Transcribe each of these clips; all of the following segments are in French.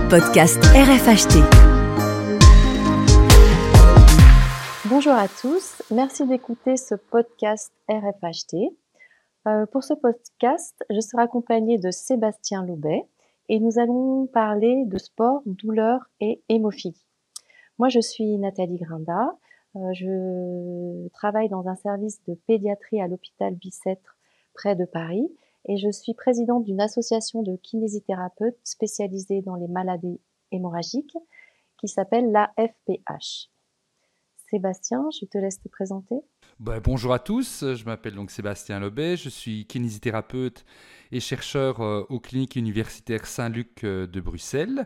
podcast RFHT. Bonjour à tous, merci d'écouter ce podcast RFHT. Pour ce podcast, je serai accompagnée de Sébastien Loubet et nous allons parler de sport, douleur et hémophilie. Moi, je suis Nathalie Grinda, je travaille dans un service de pédiatrie à l'hôpital Bicêtre près de Paris et je suis présidente d'une association de kinésithérapeutes spécialisée dans les maladies hémorragiques qui s'appelle l'AFPH. Sébastien, je te laisse te présenter. Bonjour à tous, je m'appelle donc Sébastien Loubet, je suis kinésithérapeute et chercheur aux cliniques universitaires Saint-Luc de Bruxelles.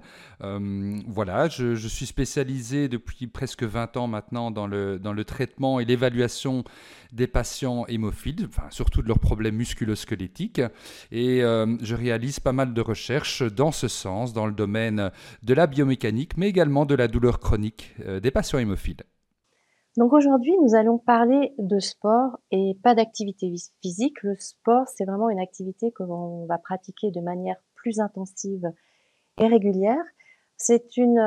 Je suis spécialisé depuis presque 20 ans maintenant dans le traitement et l'évaluation des patients hémophiles, surtout de leurs problèmes musculo-squelettiques. Et je réalise pas mal de recherches dans ce sens, dans le domaine de la biomécanique, mais également de la douleur chronique des patients hémophiles. Donc aujourd'hui, nous allons parler de sport et pas d'activité physique. Le sport, c'est vraiment une activité que l'on va pratiquer de manière plus intensive et régulière. C'est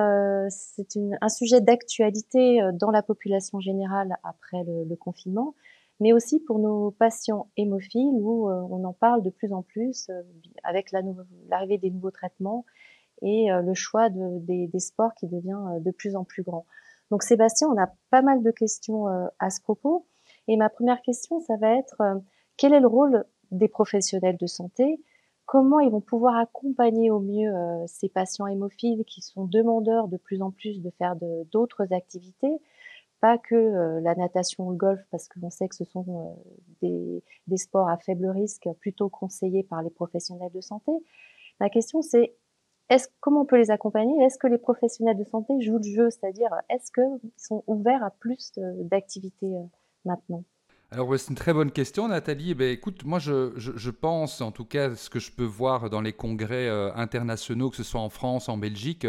un sujet d'actualité dans la population générale après le confinement, mais aussi pour nos patients hémophiles où on en parle de plus en plus avec l'arrivée des nouveaux traitements et le choix des sports qui devient de plus en plus grand. Donc Sébastien, on a pas mal de questions à ce propos. Et ma première question, ça va être quel est le rôle des professionnels de santé? Comment ils vont pouvoir accompagner au mieux ces patients hémophiles qui sont demandeurs de plus en plus de faire d'autres activités, pas que la natation ou le golf, parce que l'on sait que ce sont des sports à faible risque plutôt conseillés par les professionnels de santé. La question, c'est comment on peut les accompagner? Est-ce que les professionnels de santé jouent le jeu? C'est-à-dire, est-ce qu'ils sont ouverts à plus d'activités maintenant? Alors c'est une très bonne question, Nathalie. Écoute, moi je pense, en tout cas ce que je peux voir dans les congrès internationaux, que ce soit en France, en Belgique,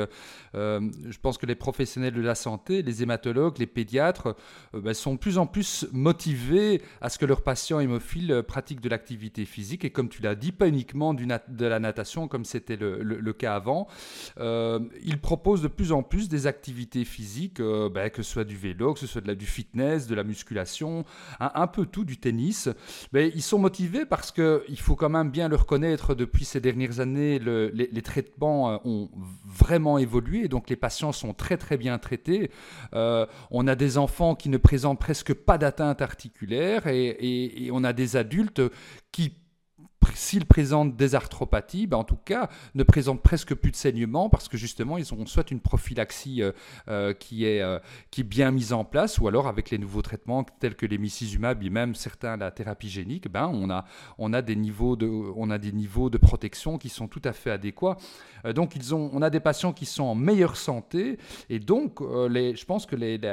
je pense que les professionnels de la santé, les hématologues, les pédiatres sont de plus en plus motivés à ce que leurs patients hémophiles pratiquent de l'activité physique et comme tu l'as dit, pas uniquement de la natation comme c'était le cas avant. Ils proposent de plus en plus des activités physiques, que ce soit du vélo, que ce soit du fitness, de la musculation, un peu tout, du tennis. Mais ils sont motivés parce qu'il faut quand même bien le reconnaître, depuis ces dernières années, les traitements ont vraiment évolué et donc les patients sont très très bien traités. On a des enfants qui ne présentent presque pas d'atteinte articulaire et on a des adultes qui, s'ils présentent des arthropathies, en tout cas, ne présentent presque plus de saignement parce que justement, ils ont soit une prophylaxie qui est bien mise en place, ou alors avec les nouveaux traitements tels que les l'emicizumab et même certains la thérapie génique, on a des niveaux de protection qui sont tout à fait adéquats. Donc, on a des patients qui sont en meilleure santé et donc, je pense que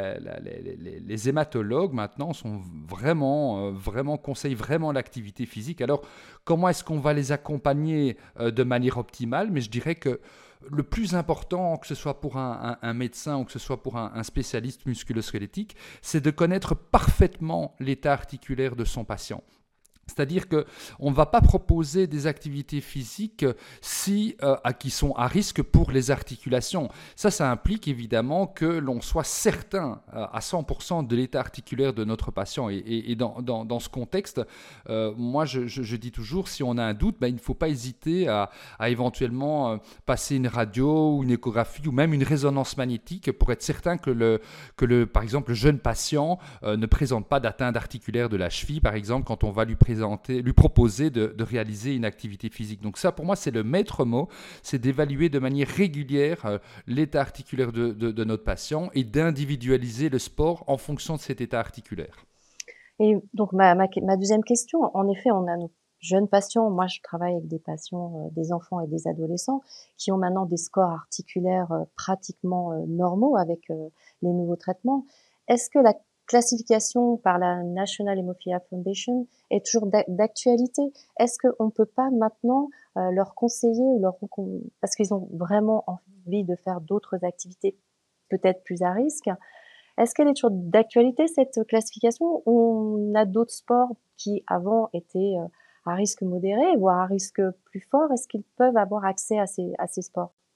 les hématologues maintenant sont vraiment conseillent vraiment l'activité physique. Alors, comment est-ce qu'on va les accompagner de manière optimale? Mais je dirais que le plus important, que ce soit pour un médecin ou que ce soit pour un spécialiste musculo-squelettique, c'est de connaître parfaitement l'état articulaire de son patient. C'est-à-dire qu'on ne va pas proposer des activités physiques qui sont à risque pour les articulations. Ça implique évidemment que l'on soit certain à 100% de l'état articulaire de notre patient. Et dans ce contexte, moi je dis toujours, si on a un doute, il ne faut pas hésiter à éventuellement passer une radio ou une échographie ou même une résonance magnétique pour être certain que par exemple, le jeune patient ne présente pas d'atteinte articulaire de la cheville, par exemple, quand on va lui proposer de réaliser une activité physique. Donc ça, pour moi, c'est le maître mot, c'est d'évaluer de manière régulière l'état articulaire de notre patient et d'individualiser le sport en fonction de cet état articulaire. Et donc, ma deuxième question, en effet, on a nos jeunes patients, moi je travaille avec des patients, des enfants et des adolescents qui ont maintenant des scores articulaires pratiquement normaux avec les nouveaux traitements. Est-ce que la classification par la National Hemophilia Foundation est toujours d'actualité? Est-ce qu'on ne peut pas maintenant leur conseiller parce qu'ils ont vraiment envie de faire d'autres activités peut-être plus à risque? Est-ce qu'elle est toujours d'actualité, cette classification, ou on a d'autres sports qui avant étaient à risque modéré, voire à risque plus fort? Est-ce qu'ils peuvent avoir accès à ces sports?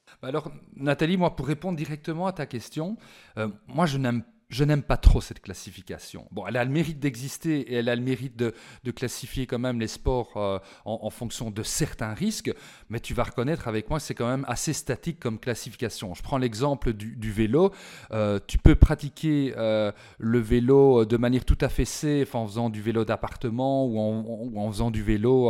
Bah alors, Nathalie, moi, pour répondre directement à ta question, moi, je n'aime pas trop cette classification. Bon, elle a le mérite d'exister et elle a le mérite de classifier quand même les sports en fonction de certains risques, mais tu vas reconnaître avec moi que c'est quand même assez statique comme classification. Je prends l'exemple du vélo. Tu peux pratiquer le vélo de manière tout à fait safe en faisant du vélo d'appartement ou en faisant du vélo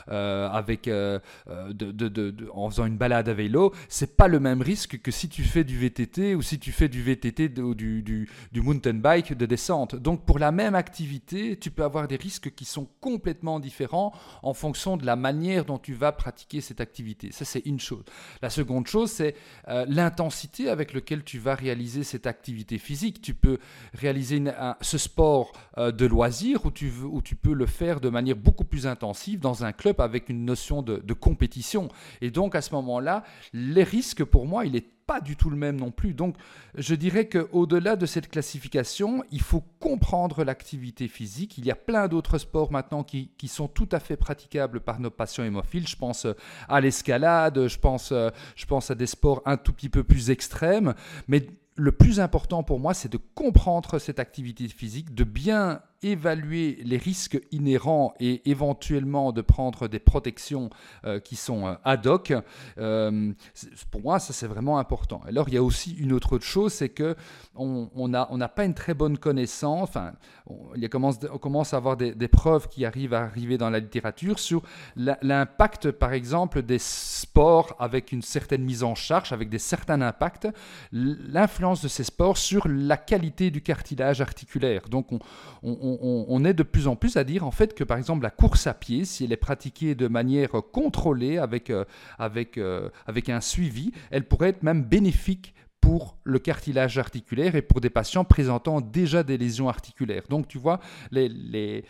en faisant une balade à vélo. C'est pas le même risque que si tu fais du VTT ou si tu fais du VTT ou du mountain bike de descente. Donc pour la même activité, tu peux avoir des risques qui sont complètement différents en fonction de la manière dont tu vas pratiquer cette activité. Ça, c'est une chose. La seconde chose, c'est l'intensité avec laquelle tu vas réaliser cette activité physique. Tu peux réaliser ce sport de loisir où tu peux le faire de manière beaucoup plus intensive dans un club avec une notion de compétition. Et donc à ce moment-là, les risques pour moi, il est pas du tout le même non plus. Donc, je dirais qu'au-delà de cette classification, il faut comprendre l'activité physique. Il y a plein d'autres sports maintenant qui sont tout à fait praticables par nos patients hémophiles. Je pense à l'escalade, je pense à des sports un tout petit peu plus extrêmes. Mais le plus important pour moi, c'est de comprendre cette activité physique, de bien évaluer les risques inhérents et éventuellement de prendre des protections qui sont ad hoc. Pour moi, ça c'est vraiment important. Alors il y a aussi une autre chose, c'est que on n'a pas une très bonne connaissance. Enfin, on commence à avoir des preuves qui arriver dans la littérature sur l'impact, par exemple, des sports avec une certaine mise en charge, avec des certains impacts, l'influence de ces sports sur la qualité du cartilage articulaire. Donc on est de plus en plus à dire en fait que par exemple la course à pied, si elle est pratiquée de manière contrôlée avec un suivi, elle pourrait être même bénéfique pour le cartilage articulaire et pour des patients présentant déjà des lésions articulaires. Donc tu vois, les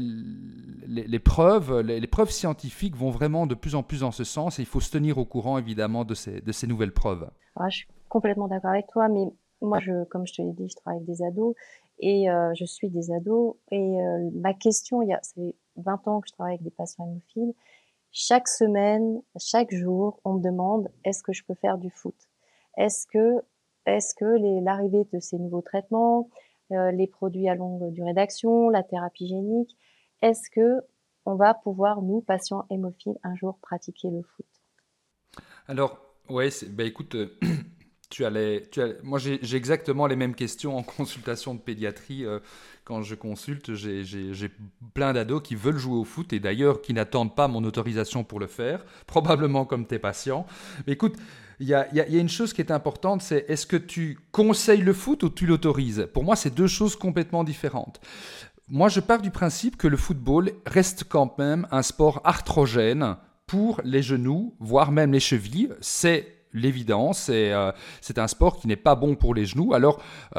preuves scientifiques vont vraiment de plus en plus dans ce sens et il faut se tenir au courant évidemment de ces nouvelles preuves. Alors, je suis complètement d'accord avec toi, mais moi, comme je te l'ai dit, je travaille avec des ados et je suis des ados. Et ma question, ça fait 20 ans que je travaille avec des patients hémophiles. Chaque semaine, chaque jour, on me demande est-ce que je peux faire du foot? Est-ce que l'arrivée de ces nouveaux traitements, les produits à longue durée d'action, la thérapie génique, est-ce que on va pouvoir, nous, patients hémophiles, un jour pratiquer le foot? Alors, ouais, écoute, moi j'ai exactement les mêmes questions en consultation de pédiatrie. Quand je consulte, j'ai plein d'ados qui veulent jouer au foot et d'ailleurs qui n'attendent pas mon autorisation pour le faire, probablement comme tes patients. Mais écoute, il y a une chose qui est importante, c'est est-ce que tu conseilles le foot ou tu l'autorises? Pour moi, c'est deux choses complètement différentes. Moi, je pars du principe que le football reste quand même un sport arthrogène pour les genoux, voire même les chevilles. C'est l'évidence, c'est un sport qui n'est pas bon pour les genoux. Alors,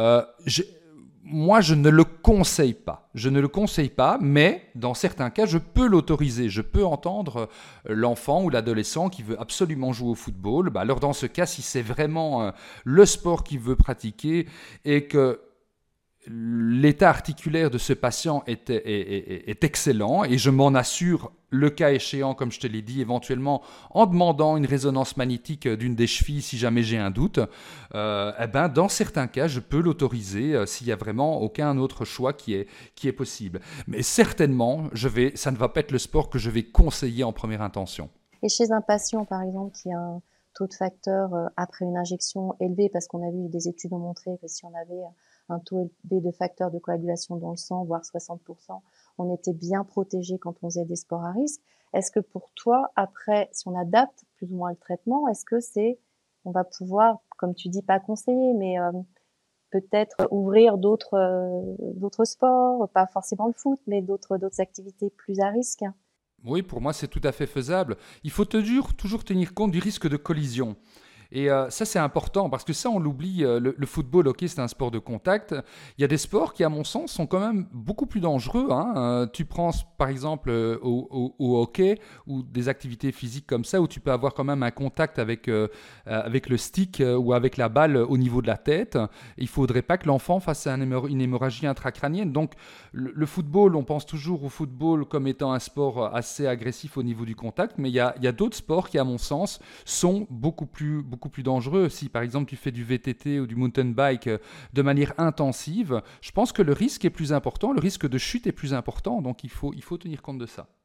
moi, je ne le conseille pas. Je ne le conseille pas, mais dans certains cas, je peux l'autoriser. Je peux entendre l'enfant ou l'adolescent qui veut absolument jouer au football. Bah, alors, dans ce cas, si c'est vraiment le sport qu'il veut pratiquer et que l'état articulaire de ce patient est excellent et je m'en assure le cas échéant, comme je te l'ai dit, éventuellement en demandant une résonance magnétique d'une des chevilles si jamais j'ai un doute, dans certains cas, je peux l'autoriser s'il n'y a vraiment aucun autre choix qui est possible. Mais certainement, ça ne va pas être le sport que je vais conseiller en première intention. Et chez un patient, par exemple, qui a un taux de facteur après une injection élevé, parce qu'on a vu des études ont montré que si on avait un taux élevé de facteurs de coagulation dans le sang, voire 60%, on était bien protégé quand on faisait des sports à risque. Est-ce que pour toi, après, si on adapte plus ou moins le traitement, est-ce que on va pouvoir, comme tu dis, pas conseiller, mais peut-être ouvrir d'autres sports, pas forcément le foot, mais d'autres activités plus à risque? Oui, pour moi, c'est tout à fait faisable. Il faut toujours tenir compte du risque de collision. Et ça, c'est important parce que ça, on l'oublie. Le football, ok, c'est un sport de contact. Il y a des sports qui, à mon sens, sont quand même beaucoup plus dangereux. Tu prends, par exemple, au hockey ou des activités physiques comme ça où tu peux avoir quand même un contact avec le stick ou avec la balle au niveau de la tête. Il ne faudrait pas que l'enfant fasse une hémorragie intracrânienne. Donc, le football, on pense toujours au football comme étant un sport assez agressif au niveau du contact, mais il y a d'autres sports qui, à mon sens, sont beaucoup plus beaucoup plus dangereux. Si par exemple tu fais du VTT ou du mountain bike de manière intensive, je pense que le risque est plus important, le risque de chute est plus important, donc il faut tenir compte de ça.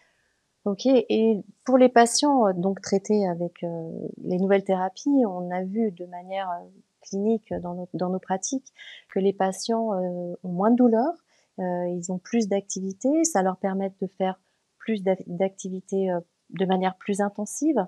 Ok, et pour les patients donc traités avec les nouvelles thérapies, on a vu de manière clinique dans nos pratiques que les patients ont moins de douleur, ils ont plus d'activité, ça leur permet de faire plus d'activités de manière plus intensive.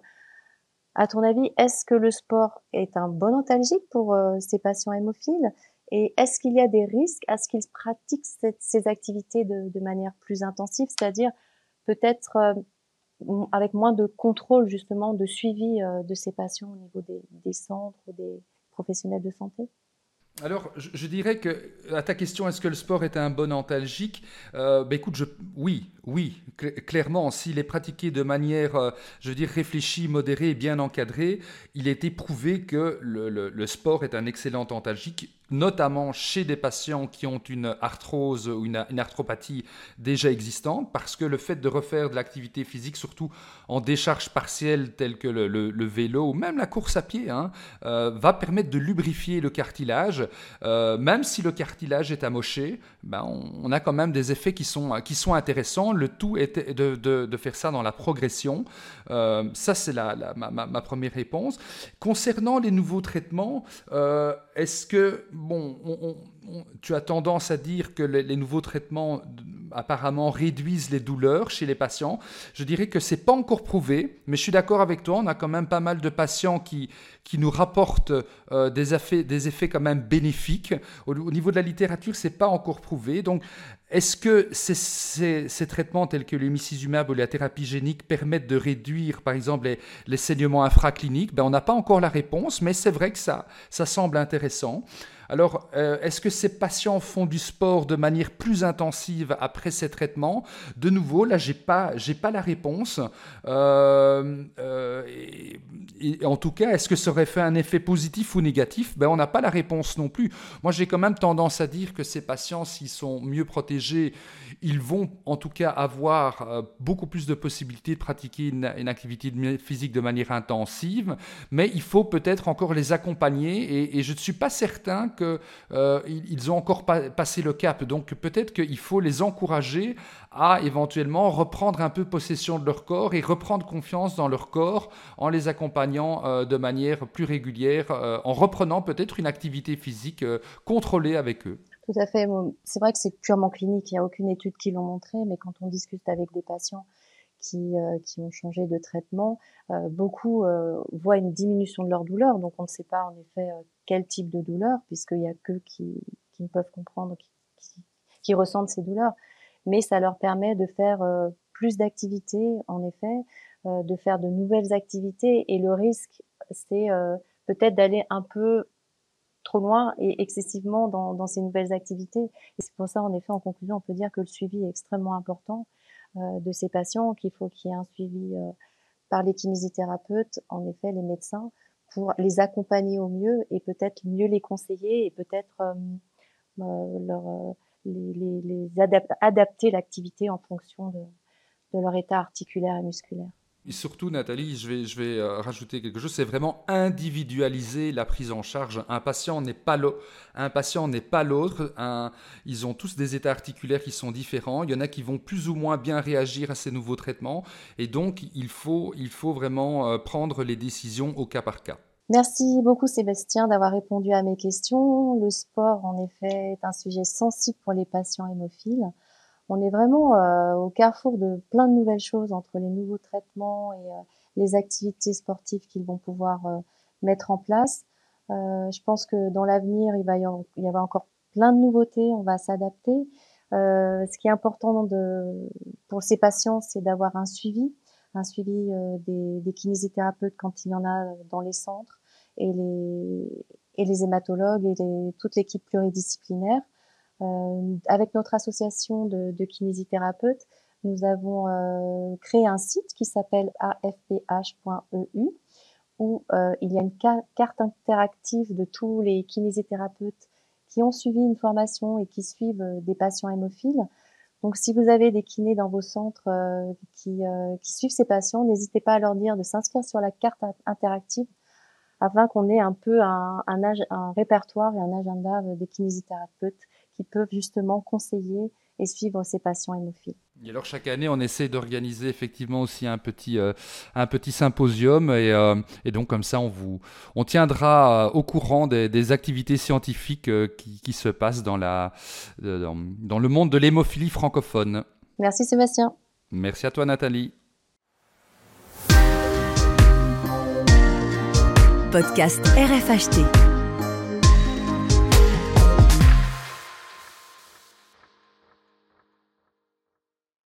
À ton avis, est-ce que le sport est un bon antalgique pour ces patients hémophiles? Et est-ce qu'il y a des risques à ce qu'ils pratiquent ces activités de manière plus intensive, c'est-à-dire peut-être avec moins de contrôle justement, de suivi de ces patients au niveau des centres ou des professionnels de santé? Alors, je dirais que à ta question, est-ce que le sport est un bon antalgique? Écoute, oui, oui, clairement, s'il est pratiqué de manière, je veux dire, réfléchie, modérée et bien encadrée, il est éprouvé que le sport est un excellent antalgique, notamment chez des patients qui ont une arthrose ou une arthropathie déjà existante, parce que le fait de refaire de l'activité physique, surtout en décharge partielle telle que le vélo ou même la course à pied, hein, va permettre de lubrifier le cartilage. Même si le cartilage est amoché, ben on a quand même des effets qui sont intéressants. Le tout est de faire ça dans la progression. Ça, c'est ma première réponse. Concernant les nouveaux traitements, est-ce que, bon, tu as tendance à dire que les nouveaux traitements apparemment réduisent les douleurs chez les patients. Je dirais que c'est pas encore prouvé, mais je suis d'accord avec toi. On a quand même pas mal de patients qui nous rapportent des effets quand même bénéfiques. Au niveau de la littérature, c'est pas encore prouvé. Donc, est-ce que ces traitements tels que l'hémicizumab ou la thérapie génique permettent de réduire, par exemple, les saignements infracliniques? On n'a pas encore la réponse, mais c'est vrai que ça semble intéressant. Alors, est-ce que ces patients font du sport de manière plus intensive après ces traitements? De nouveau, là, j'ai pas la réponse. Et en tout cas, est-ce que ça aurait fait un effet positif ou négatif? On n'a pas la réponse non plus. Moi, j'ai quand même tendance à dire que ces patients, s'ils sont mieux protégés, ils vont en tout cas avoir beaucoup plus de possibilités de pratiquer une activité physique de manière intensive, mais il faut peut-être encore les accompagner et je ne suis pas certain qu'ils ont encore passé le cap. Donc peut-être qu'il faut les encourager à éventuellement reprendre un peu possession de leur corps et reprendre confiance dans leur corps en les accompagnant de manière plus régulière, en reprenant peut-être une activité physique contrôlée avec eux. Tout à fait. C'est vrai que c'est purement clinique, il n'y a aucune étude qui l'ont montré, mais quand on discute avec des patients qui ont changé de traitement, beaucoup voient une diminution de leur douleur. Donc on ne sait pas en effet quel type de douleur, puisqu'il n'y a qu'eux qui ne peuvent comprendre, qui ressentent ces douleurs. Mais ça leur permet de faire plus d'activités, en effet, de faire de nouvelles activités. Et le risque, c'est peut-être d'aller un peu trop loin et excessivement dans ces nouvelles activités. Et c'est pour ça, en effet, en conclusion, on peut dire que le suivi est extrêmement important de ces patients, qu'il faut qu'il y ait un suivi par les kinésithérapeutes, en effet, les médecins, pour les accompagner au mieux et peut-être mieux les conseiller et peut-être adapter l'activité en fonction de leur état articulaire et musculaire. Et surtout, Nathalie, je vais rajouter quelque chose, c'est vraiment individualiser la prise en charge. Un patient n'est pas l'autre. Ils ont tous des états articulaires qui sont différents. Il y en a qui vont plus ou moins bien réagir à ces nouveaux traitements. Et donc, il faut vraiment prendre les décisions au cas par cas. Merci beaucoup Sébastien d'avoir répondu à mes questions. Le sport, en effet, est un sujet sensible pour les patients hémophiles. On est vraiment au carrefour de plein de nouvelles choses entre les nouveaux traitements et les activités sportives qu'ils vont pouvoir mettre en place. Je pense que dans l'avenir, il y avoir encore plein de nouveautés, on va s'adapter. Ce qui est important pour ces patients, c'est d'avoir un suivi des kinésithérapeutes quand il y en a dans les centres et les hématologues et toute l'équipe pluridisciplinaire. Avec notre association de kinésithérapeutes, nous avons créé un site qui s'appelle afph.eu où il y a une carte interactive de tous les kinésithérapeutes qui ont suivi une formation et qui suivent des patients hémophiles. Donc, si vous avez des kinés dans vos centres qui suivent ces patients, n'hésitez pas à leur dire de s'inscrire sur la carte interactive afin qu'on ait un peu un répertoire et un agenda des kinésithérapeutes qui peuvent justement conseiller et suivre ces patients hémophiles. Et alors chaque année, on essaie d'organiser effectivement aussi un petit symposium et donc comme ça, on tiendra au courant des activités scientifiques qui se passent dans le monde de l'hémophilie francophone. Merci Sébastien. Merci à toi Nathalie. Podcast RFHT.